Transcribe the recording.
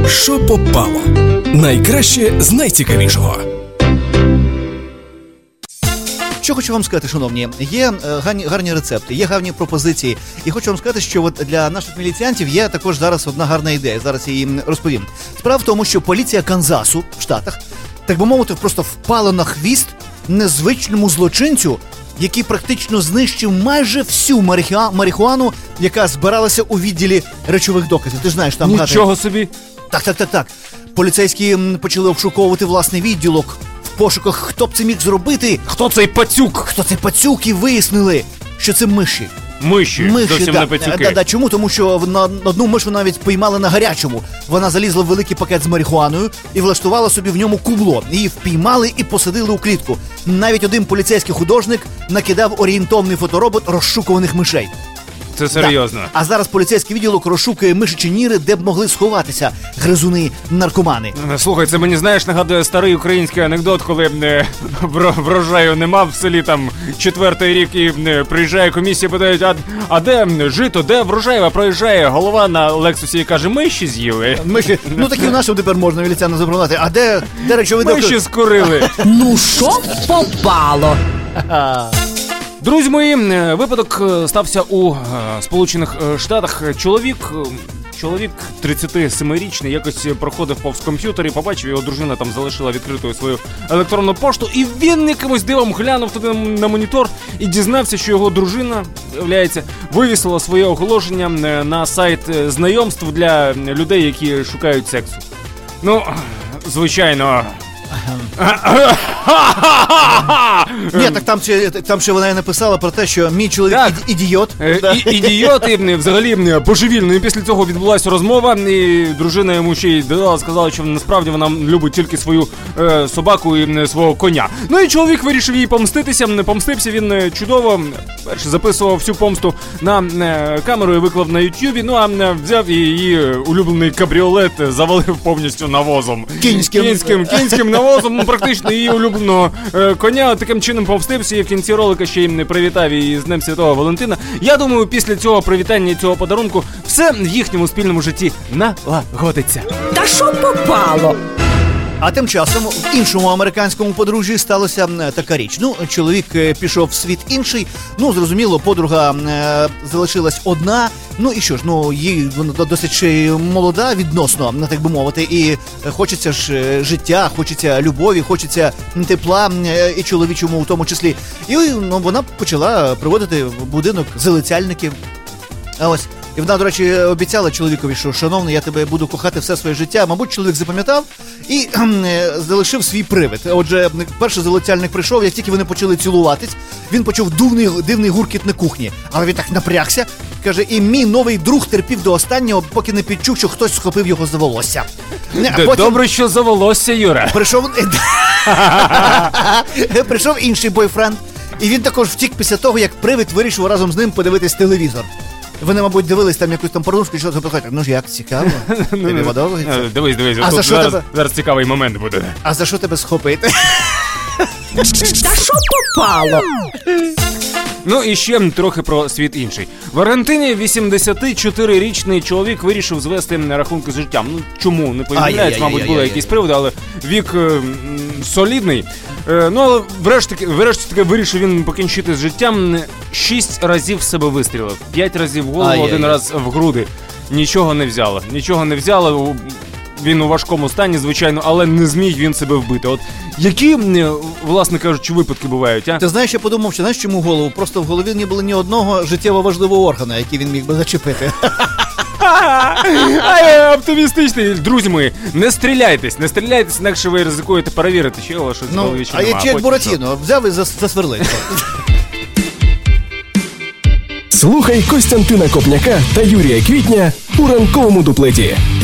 Що попало? Найкраще з найцікавішого. Що хочу вам сказати, шановні, є гарні рецепти, є гарні пропозиції. І хочу вам сказати, що от для наших міліціантів є також зараз одна гарна ідея. Зараз я їм розповім. Справа в тому, що поліція Канзасу в Штатах, так би мовити, просто впала на хвіст незвичному злочинцю, який практично знищив майже всю марихуану, яка збиралася у відділі речових доказів. Ти ж знаєш, там нічого собі. Так. Поліцейські почали обшуковувати власний відділок в пошуках, хто б це міг зробити. Хто цей пацюк? І вияснили, що це миші. Миші, зовсім не пацюки. Чому? Тому що одну мишу навіть піймали на гарячому. Вона залізла в великий пакет з марихуаною і влаштувала собі в ньому кубло. Її впіймали і посадили у клітку. Навіть один поліцейський художник накидав орієнтовний фоторобот розшукуваних мишей. Це серйозно. А зараз поліцейський відділок розшукує мишачі ніри, де б могли сховатися гризуни-наркомани. Слухай, це мені, знаєш, нагадує старий український анекдот, коли врожаю нема в селі там 4-й рік і приїжджає комісія, питають, а де жито, де врожай? А проїжджає голова на Лексусі і каже, миші з'їли. Миші, так і в нашому тепер можна міліціяна запропонувати. А де речові докази? Миші скурили. Ну що попало? Друзі мої, випадок стався у Сполучених Штатах. Чоловік 37-річний якось проходив повз комп'ютер і побачив, його дружина там залишила відкритою свою електронну пошту, і він якимось дивом глянув туди на монітор і дізнався, що його дружина, виявляється, вивісила своє оголошення на сайт знайомств для людей, які шукають сексу. Ну, звичайно... Ні, так там ще вона і написала про те, що мій чоловік ідіот. Ідіот і взагалі божевільний. І після цього відбулася розмова, і дружина йому ще й сказала, що насправді вона любить тільки свою собаку і свого коня. Ну і чоловік вирішив їй помститися. Помстився він чудово. Перше записував всю помсту на камеру і виклав на ютюбі. Ну а взяв і її улюблений кабріолет завалив повністю навозом. Кінським навозом, практично її улюбленого коня. Таким чином повстився і в кінці ролика ще й привітав її з Днем Святого Валентина. Я думаю, після цього привітання і цього подарунку все в їхньому спільному житті налагодиться. Та що попало? А тим часом в іншому американському подружжі сталося така річ. Ну, чоловік пішов в світ інший, ну, зрозуміло, подруга залишилась одна. Ну і що ж, їй досить молода відносно, так би мовити, і хочеться ж життя, хочеться любові, хочеться тепла, і чоловічому в тому числі. І вона почала приводити в будинок залицяльників. А ось. І вона, до речі, обіцяла чоловікові, що, шановний, я тебе буду кохати все своє життя. Мабуть, чоловік запам'ятав і залишив свій привид. Отже, перший залицяльник прийшов, як тільки вони почали цілуватись, він почув дивний гуркіт на кухні. Але він так напрягся, каже, і мій новий друг терпів до останнього, поки не підчув, що хтось схопив його за волосся. Добре, що за волосся, Юра. Прийшов інший бойфренд, і він також втік після того, як привид вирішив разом з ним подивитись телевізор. Вони, мабуть, дивились там якусь там порнушку, і що запитати, ну ж як, цікаво? Тобі подобається? Дивись, тут зараз цікавий момент буде. А за що тебе схопити? Та що попало? Ну і ще трохи про світ інший. В Аргентині 84-річний чоловік вирішив звести рахунки з життям. Ну чому? Не повідомляють, мабуть, були якісь приводи, але вік солідний. Ну, але врешті таки вирішив він покінчити з життям. 6 разів в себе вистрілив. 5 разів в голову, 1 раз в груди. Нічого не взяло. Він у важкому стані, звичайно, але не зміг він себе вбити. От які, власне кажучи, випадки бувають, а? Ти знаєш, я подумав, що знаєш чому в голову? Просто в голові не було ні одного життєво важливого органу, який він міг би зачепити. Оптимістичний. Друзі мої, не стріляйтесь, інакше ви ризикуєте перевірити, чи його щось в голові чи немає. А як Буратіно, взяв і засверлив. Слухай Костянтина Копняка та Юрія Квітня у ранковому дуплеті.